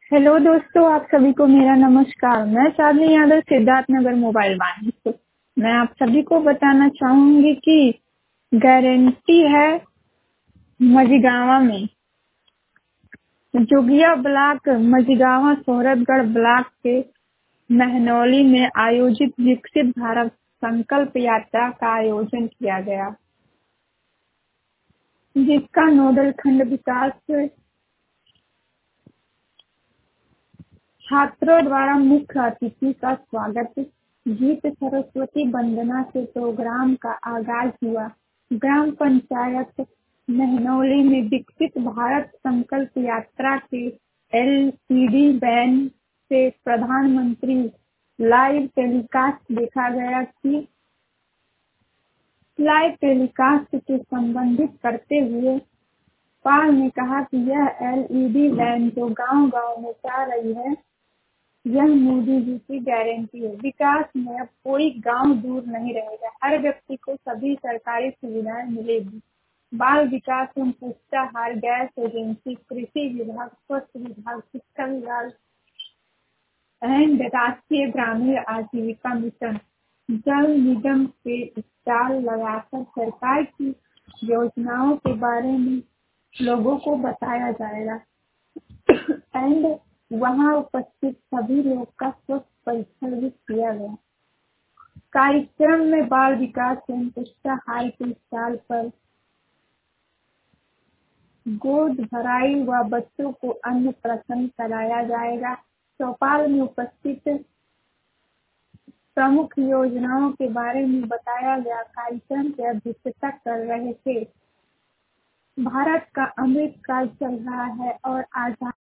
Hello दोस्तों, आप सभी को मेरा नमस्कार। मैं चांदनी यादव, सिद्धार्थ नगर मोबाइल वाहिनी से। मैं आप सभी को बताना चाहूंगी कि गारंटी है मझगांवा में जोगिया ब्लॉक मझगांवा सोहरतगढ़ ब्लॉक के महनौली में आयोजित विकसित भारत संकल्प यात्रा का आयोजन किया गया, जिसका नोडल खंड विकास छात्रों द्वारा मुख्य अतिथि का स्वागत गीत सरस्वती वंदना से प्रोग्राम का आगाज हुआ। ग्राम पंचायत महनौली में विकसित भारत संकल्प यात्रा के एलसीडी वैन से प्रधानमंत्री लाइव टेलीकास्ट देखा गया कि लाइव टेलीकास्ट से संबंधित करते हुए पाल ने कहा कि यह एलईडी वैन जो गांव-गांव में जा रही है, यह मोदी जी की गारंटी है। विकास में अब कोई गांव दूर नहीं रहेगा, हर व्यक्ति को सभी सरकारी सुविधाएं मिलेगी। बाल विकास एवं पुष्टाहार, गैस एजेंसी, कृषि विभाग, स्वास्थ्य विभाग, शिक्षा विभाग एंड राष्ट्रीय ग्रामीण आजीविका मिशन, जल निगम के स्टॉल लगाकर सरकार की योजनाओं के बारे में लोगों को बताया जाएगा एंड वहां उपस्थित सभी लोग का स्वास्थ्य परीक्षण भी किया गया। कार्यक्रम में बाल विकास एवं पुष्टाहार के स्टॉल पर गोद भराई व बच्चों को अन्न प्राशन कराया जाएगा। चौपाल में उपस्थित प्रमुख योजनाओं के बारे में बताया गया। कार्यक्रम की अध्यक्षता कर रहे थे। भारत का अमृत काल चल रहा है और आजाद